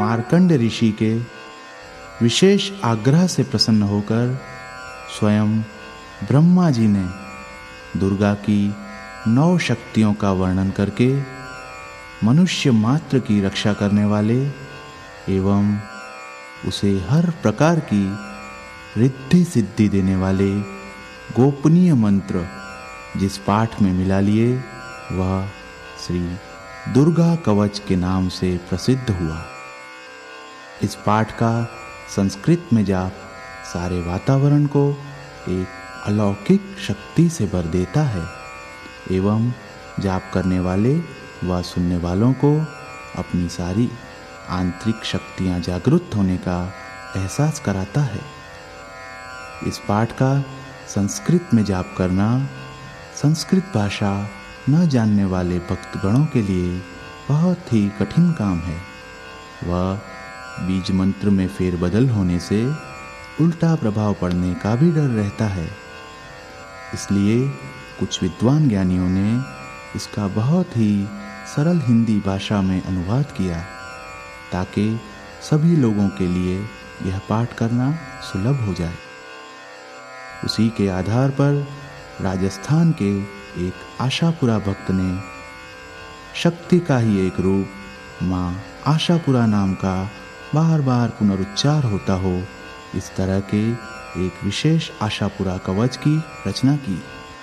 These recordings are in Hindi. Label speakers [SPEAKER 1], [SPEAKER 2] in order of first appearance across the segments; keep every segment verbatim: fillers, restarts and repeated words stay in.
[SPEAKER 1] मार्कंड ऋषि के विशेष आग्रह से प्रसन्न होकर स्वयं ब्रह्मा जी ने दुर्गा की नौ शक्तियों का वर्णन करके मनुष्य मात्र की रक्षा करने वाले एवं उसे हर प्रकार की रिद्धि सिद्धि देने वाले गोपनीय मंत्र जिस पाठ में मिला लिए वह श्री दुर्गा कवच के नाम से प्रसिद्ध हुआ। इस पाठ का संस्कृत में जाप सारे वातावरण को एक अलौकिक शक्ति से भर देता है एवं जाप करने वाले व सुनने वालों को अपनी सारी आंतरिक शक्तियां जागृत होने का एहसास कराता है। इस पाठ का संस्कृत में जाप करना संस्कृत भाषा न जानने वाले भक्तगणों के लिए बहुत ही कठिन काम है। वह बीज मंत्र में फेरबदल होने से उल्टा प्रभाव पड़ने का भी डर रहता है। इसलिए कुछ विद्वान ज्ञानियों ने इसका बहुत ही सरल हिंदी भाषा में अनुवाद किया ताकि सभी लोगों के लिए यह पाठ करना सुलभ हो जाए। उसी के आधार पर राजस्थान के एक आशापुरा भक्त ने शक्ति का ही एक रूप माँ आशापुरा नाम का बार बार पुनरुच्चार होता हो इस तरह के एक विशेष आशापुरा कवच की रचना की।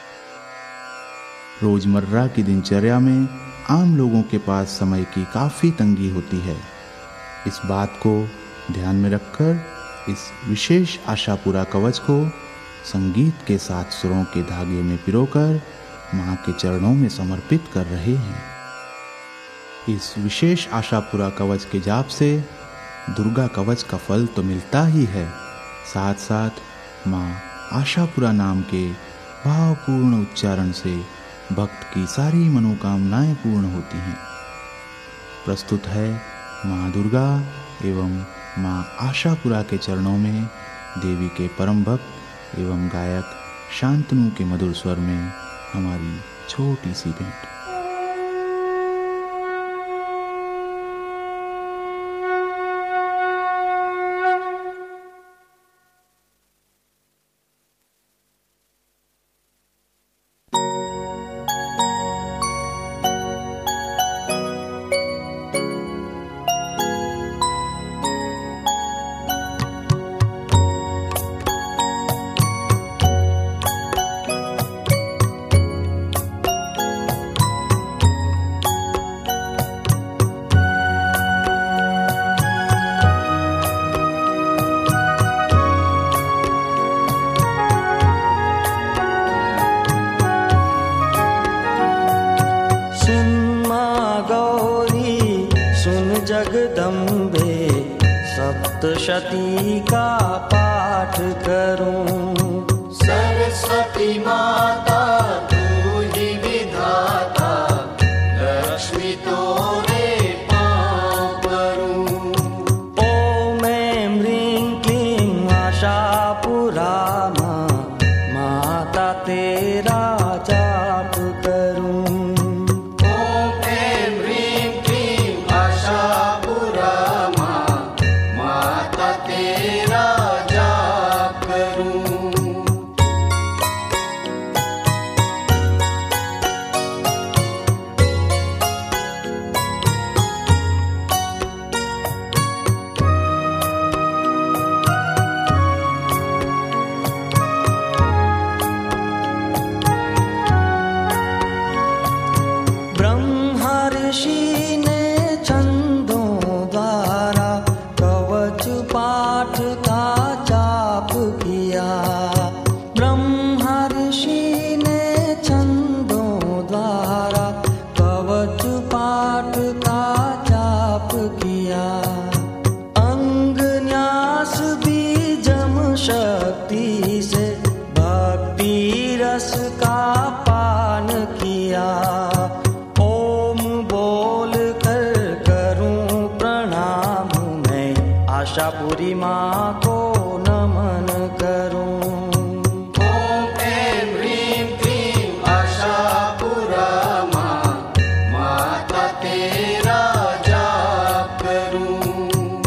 [SPEAKER 1] रोजमर्रा की दिनचर्या में आम लोगों के पास समय की काफ़ी तंगी होती है। इस बात को ध्यान में रखकर इस विशेष आशापुरा कवच को संगीत के साथ सुरों के धागे में पिरोकर माँ के चरणों में समर्पित कर रहे हैं। इस विशेष आशापुरा कवच के जाप से दुर्गा कवच का फल तो मिलता ही है, साथ साथ माँ आशापुरा नाम के भावपूर्ण उच्चारण से भक्त की सारी मनोकामनाएं पूर्ण होती हैं। प्रस्तुत है माँ दुर्गा एवं माँ आशापुरा के चरणों में देवी के परम भक्त एवं गायक शांतनु के मधुर स्वर में हमारी छोटी सी भेंट।
[SPEAKER 2] जगदम्बे सप्तशती का पाठ करूं।
[SPEAKER 3] सरस्वती माता तू ही विधाता, लक्ष्मी तोरे पाँव परूं।
[SPEAKER 2] ओम ऐं ह्रीं क्लीं आशापुरा माँ, माता तेरा जाप करूं। शक्ति से भक्ति रस का पान किया। ओम बोल कर करूं प्रणाम मैं, आशापुरी माँ को नमन करूं।
[SPEAKER 3] ओम ऐं ह्रीं क्लीं आशापुरा माँ, माता तेरा जाप करूं।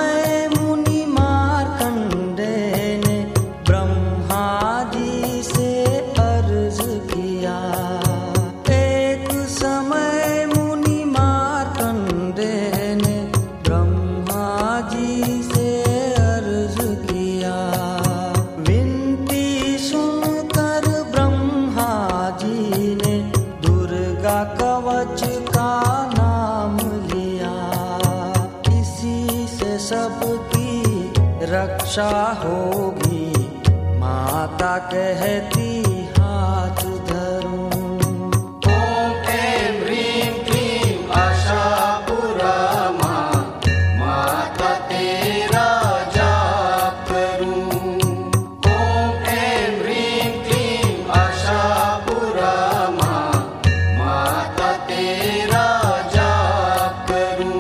[SPEAKER 2] समय मुनि मार्कंडे ने ब्रह्मा जी से अर्ज किया। एक समय मुनि मार्कंडे ने ब्रह्मा जी से अर्ज किया। विनती सुनकर ब्रह्मा जी ने दुर्गा कवच का नाम लिया। इसी से सबकी रक्षा होगी, माता कहती हाथ धरूं।
[SPEAKER 3] ॐ ऐं ह्रीं क्लीं आशापुरा माँ, माता तेरा जाप करूं। ॐ ऐं ह्रीं क्लीं आशापुरा माँ, माता तेरा जाप करूं।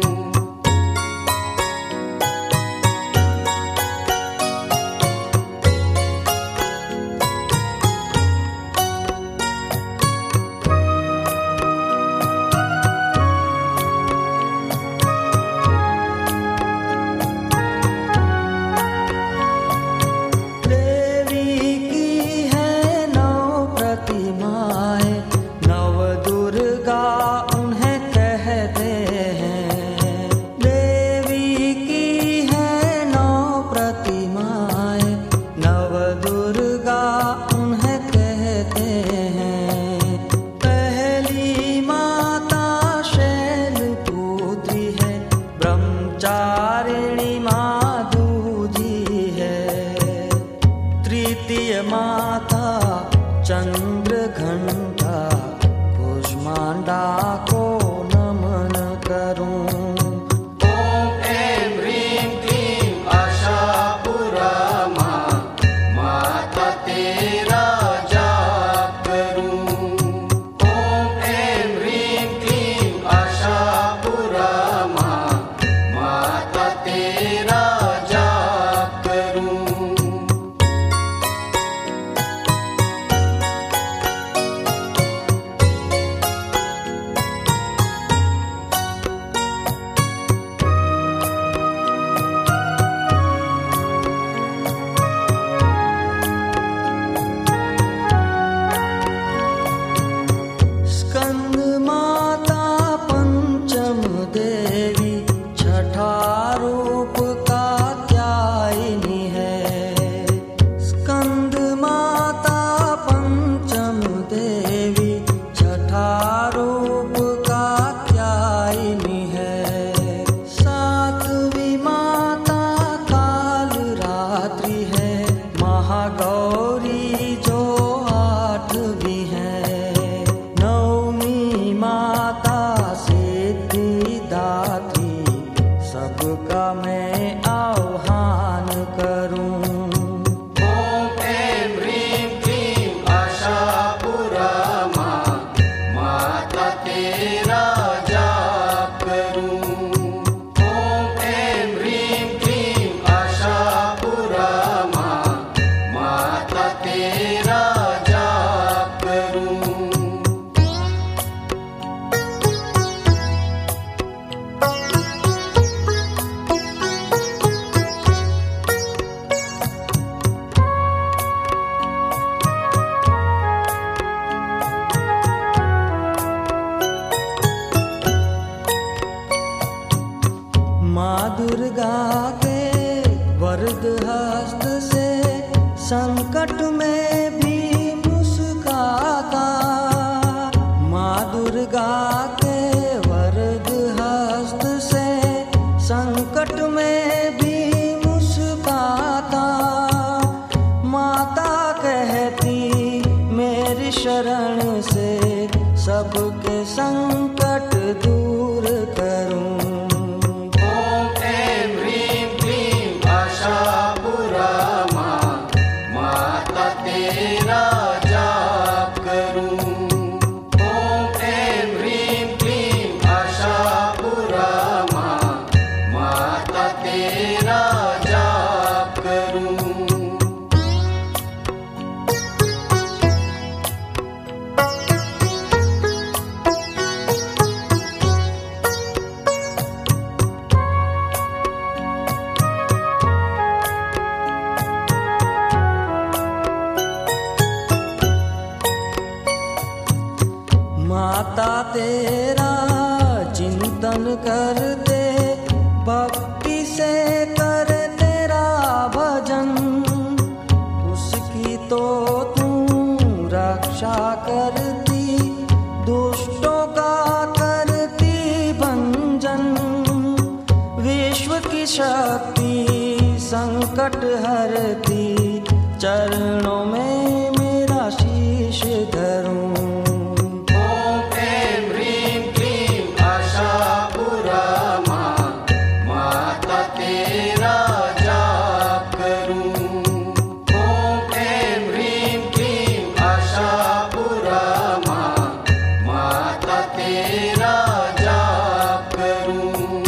[SPEAKER 2] देवी की है नौ प्रतिमाएं, नव दुर्गा उन्हें कहते हैं। देवी की है नौ प्रतिमाएं, नव दुर्गा उन्हें कहते हैं। पहली माता शैलपुत्री है, ब्रह्मचारिणी माँ दूजी है। तृतीय माता चंद्रघंटा, कुष्मांडा को नमन करूं।
[SPEAKER 3] ॐ ऐं ह्रीं क्लीं आशापुरा माँ, माता तेरा जाप करूं। ॐ ऐं ह्रीं क्लीं आशापुरा माँ, माता तेरा जाप करूं।
[SPEAKER 2] स्कंद माता पंचम देवी, छठा रूप कात्यायनी है। स्कंद माता पंचम देवी, छठा रूप कात्यायनी है। सातवीं माता काल रात्रि है, महागौरी जो आठवीं है। नवमी माता सिद्धिदात्री, सबका मैं आह्वान करूं।
[SPEAKER 3] ॐ ऐं ह्रीं क्लीं आशापुरा माँ, माता तेरा जाप करूं। ॐ ऐं ह्रीं क्लीं आशापुरा माँ, माता तेरा जाप करूं।
[SPEAKER 2] माँ दुर्गा के वरद हस्त से संकट में भी मुस्काता। माँ दुर्गा के वरद हस्त से संकट में भी मुस्काता। माता कहती मेरी शरण से सबके संकट दूर करूं।
[SPEAKER 3] ॐ ऐं ह्रीं क्लीं आशापुरा माँ, माता तेरा जाप करूं। ॐ ऐं ह्रीं क्लीं आशापुरा माँ, माता तेरा जाप करूं।
[SPEAKER 2] की शक्ति संकट हरती, चरणों में मेरा शीश धरूं।
[SPEAKER 3] ओम ऐं ह्रीं क्लीं आशापुरा माँ, माता तेरा जाप करूं। ओम ऐं ह्रीं क्लीं आशापुरा माँ, माता तेरा जाप करूं।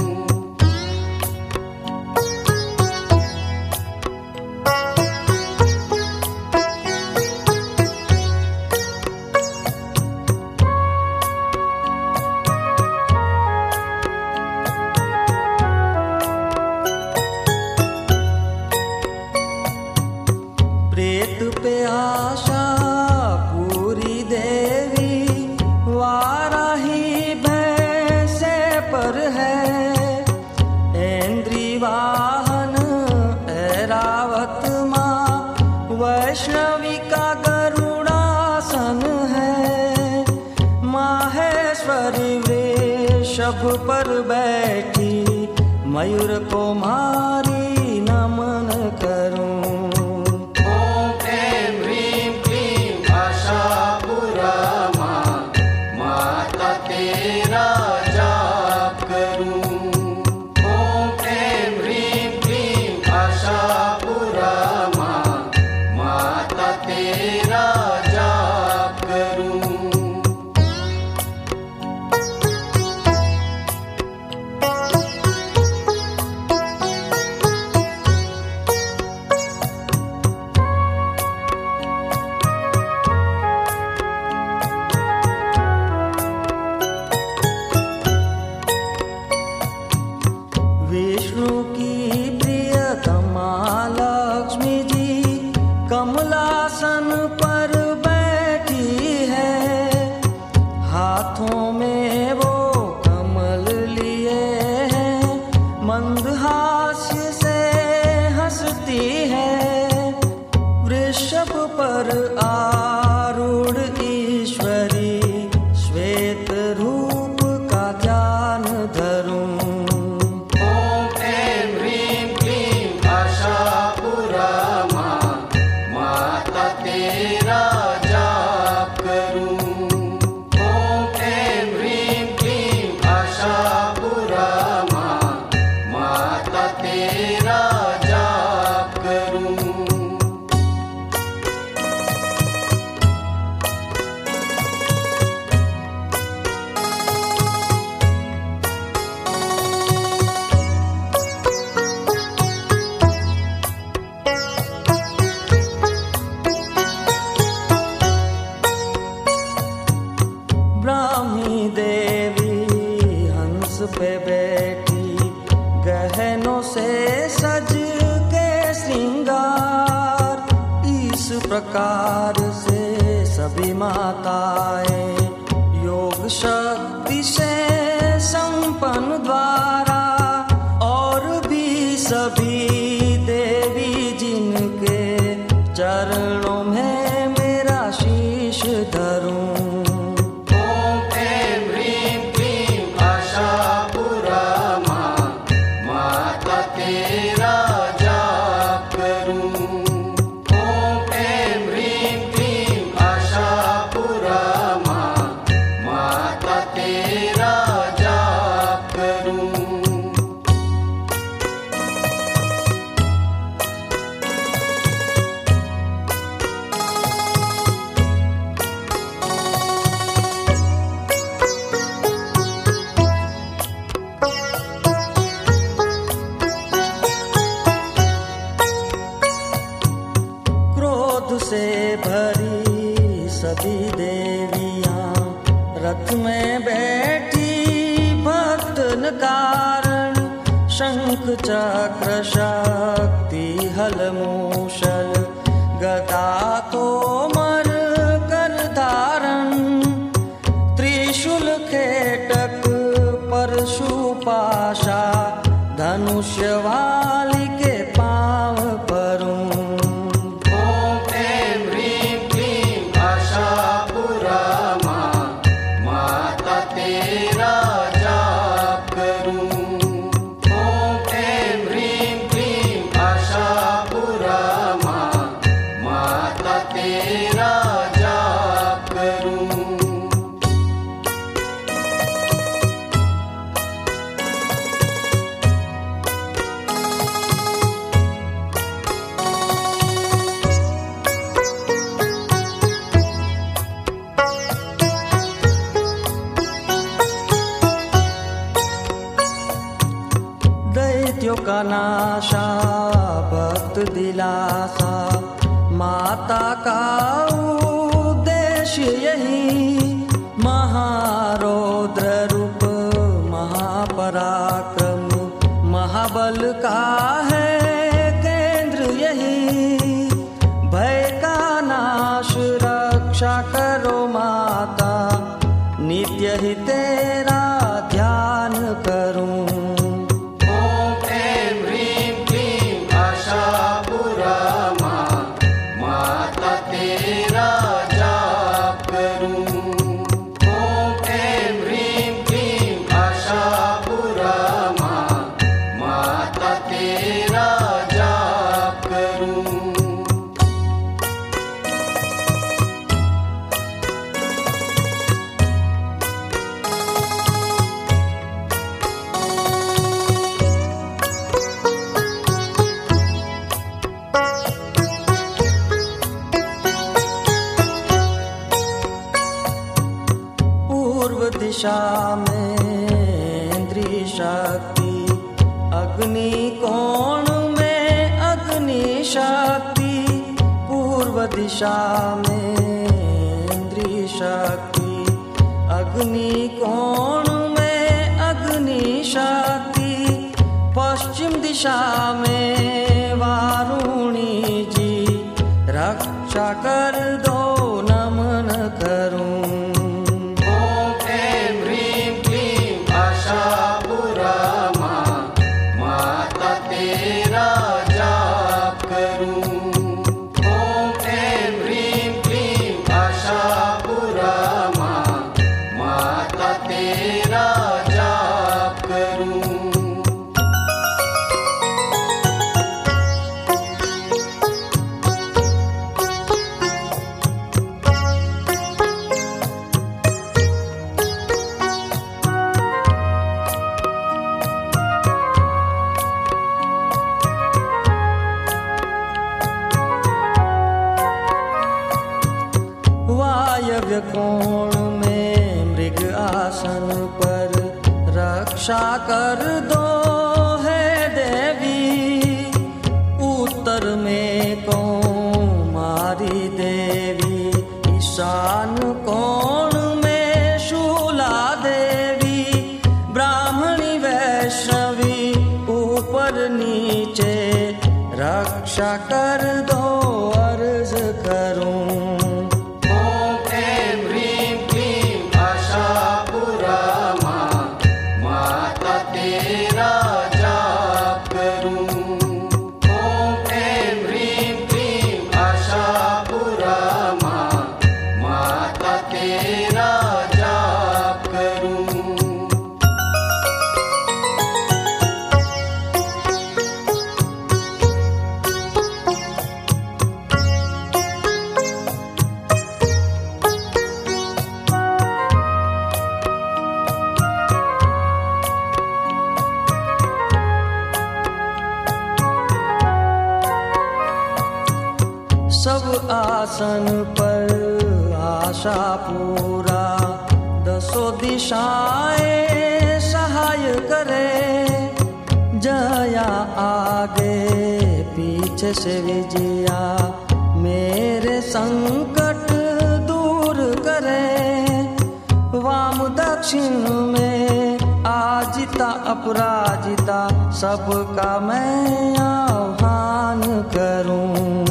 [SPEAKER 2] प्रेत पे आशा पूरी देवी, वाराही भैंसे पर है। ऐन्द्री वाहन ऐरावत माँ, वैष्णवी का गरुड़ासन है। माहेश्वरी वृषभ पर बैठी, मयूर को मारी नमन करूं।
[SPEAKER 3] ओम ऐं ह्रीं क्लीं आशापुरा माँ, माता तेरा जाप करूं। ओम ऐं ह्रीं क्लीं आशापुरा माँ, माता तेरा जाप करूं।
[SPEAKER 2] विष्णु की प्रियतमा लक्ष्मी जी कमलासन पर बैठी है। हाथों में वो कमल लिए हैं, मंदहास्य से हंसती है। वृषभ पर आरूढ़ ईश्वरी, श्वेत रूप का ध्यान धरूं।
[SPEAKER 3] ओम ऐं ह्रीं क्लीं आशापुरा माँ, माता तेरा जाप करूं। ओम ऐं ह्रीं क्लीं आशापुरा माँ, माता तेरा जाप करूं।
[SPEAKER 2] ब्राह्मी देवी हंस पे बैठी, गहनों से सज के श्रृंगार। इस प्रकार से सभी माताएं योग शक्ति से संपन्न द्वारा, और भी सभी देवी जिनके चरणों में मेरा शीश धरूं।
[SPEAKER 3] ओम ऐं ह्रीं क्लीं आशापुरा माँ, माता तेरा जाप करूं। ओम ऐं ह्रीं क्लीं आशापुरा माँ, माता तेरा जाप करूं।
[SPEAKER 2] क्रोध से भरी सभी देवियां रथ में बैठी, भक्तन कारण शंख चक्र शक्ति हल मूषल, गदा तोमर कर धारण। त्रिशूल खेटक परशुपाशा, धनुष्य वाली के पांव परूं।
[SPEAKER 3] ओम ऐं ह्रीं क्लीं आशापुरा माँ, माता तेरा जाप करूं। ओम ऐं
[SPEAKER 2] आशा भक्त दिलासा, माता का उद्देश्य यही, महारौद्र रूप महापराक्रम, महाबल का है केंद्र यही। भय का नाश रक्षा करो माता, नित्य ही तेरा ध्यान करूं। दिशा में इंद्रिय शक्ति, अग्नि कोण में अग्नि शक्ति, पूर्व दिशा में इंद्रिय शक्ति, अग्नि कोण में अग्नि शक्ति, पश्चिम दिशा में वारुणी जी, रक्षा कर दो नमन करूं। वायव्य कोण में मृग आसन पर, रक्षा कर दो है देवी। उत्तर में कौमारी देवी, ईशान कोण में शूला देवी, ब्राह्मणी वैष्णवी ऊपर नीचे, रक्षा कर दो अर्ज करूं। सब आसन पर आशा पूरा, दसों दिशाएं सहाय करे। जया आगे पीछे से विजया, मेरे संकट दूर करे। वाम दक्षिण में आजिता अपराजिता, सबका मैं आह्वान करूं।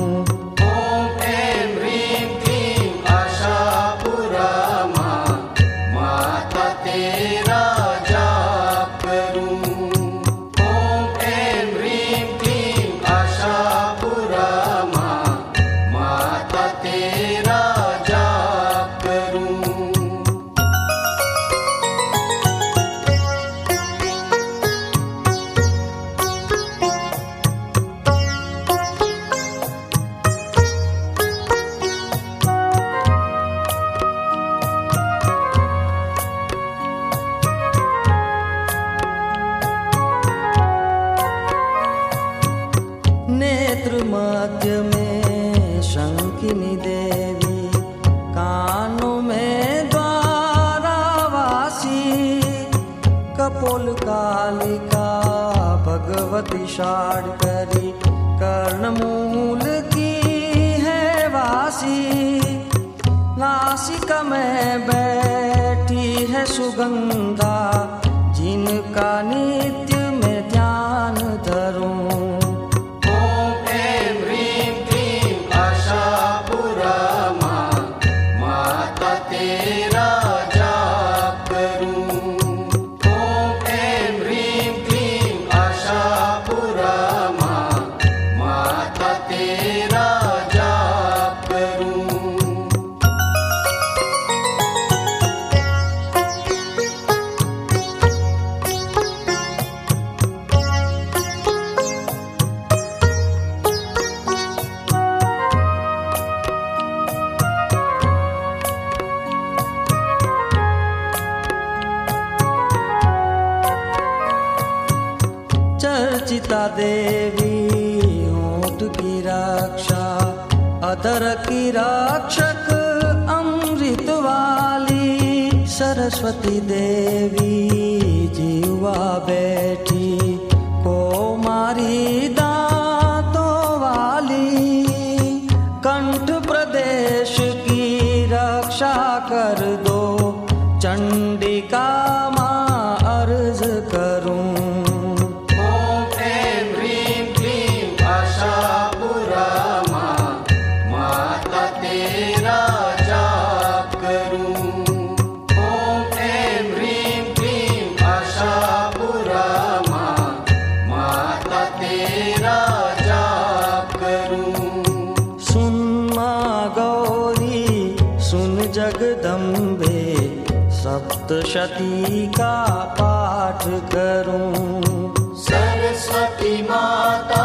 [SPEAKER 2] मध्य में शंकिनी देवी, कानों में द्वारावासी, कपोल कालिका भगवती विषाद करी कर्णमूल की है वासी। नासिका में बैठी है सुगंधा जिनका नित्य में ध्यान धरूं।
[SPEAKER 3] ओम ऐं ह्रीं क्लीं आशापुरा माँ, माता तेरा जाप करूं। ओम ऐं ह्रीं क्लीं आशापुरा माँ, माता तेरा जाप करूं।
[SPEAKER 2] चर्चिता देवी होठ की रक्षा, अधर की रक्षक अमृत वाली। सरस्वती देवी जीवा बैठी कोमारी दांतों वाली। कंठ प्रदेश की रक्षा कर दो चंडिका माँ अर्ज करूं। जगदम्बे सप्तशती का पाठ करूं।
[SPEAKER 3] सरस्वती माता